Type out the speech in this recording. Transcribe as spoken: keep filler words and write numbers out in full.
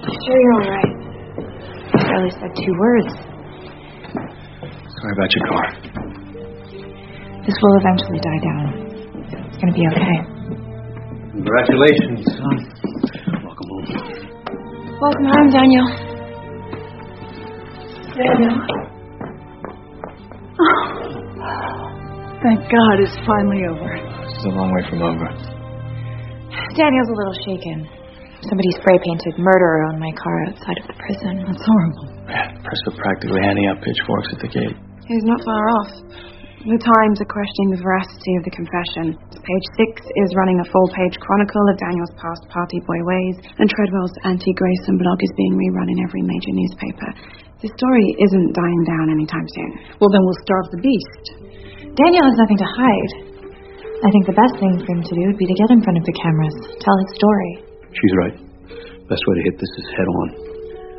Sure you're all right? I barely said two words. Sorry about your car. This will eventually die down. It's gonna be okay. Congratulations, son. Welcome home. Welcome home, Daniel. Daniel. Oh. Thank God it's finally over. This is a long way from over. Daniel's a little shaken. Somebody spray painted murderer on my car outside of the prison. That's horrible. Yeah, the press are practically handing out pitchforks at the gate. He's not far off. The Times are questioning the veracity of the confession. Page six is running a full-page chronicle of Daniel's past party boy ways, and Treadwell's anti-Grayson blog is being rerun in every major newspaper. The story isn't dying down anytime soon. Well, then we'll starve the beast. Daniel has nothing to hide. I think the best thing for him to do would be to get in front of the cameras, tell his story. She's right. Best way to hit this is head on.